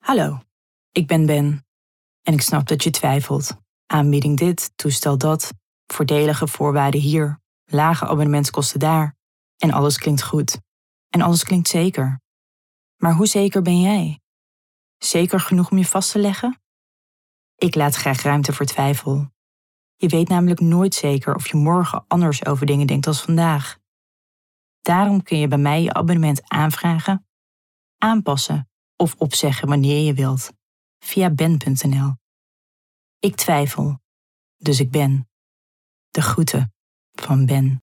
Hallo, ik ben Ben en ik snap dat je twijfelt. Aanbieding dit, toestel dat, voordelige voorwaarden hier, lage abonnementskosten daar. En alles klinkt goed. En alles klinkt zeker. Maar hoe zeker ben jij? Zeker genoeg om je vast te leggen? Ik laat graag ruimte voor twijfel. Je weet namelijk nooit zeker of je morgen anders over dingen denkt als vandaag. Daarom kun je bij mij je abonnement aanvragen, aanpassen of opzeggen wanneer je wilt, via ben.nl. Ik twijfel, dus ik ben. De groeten van Ben.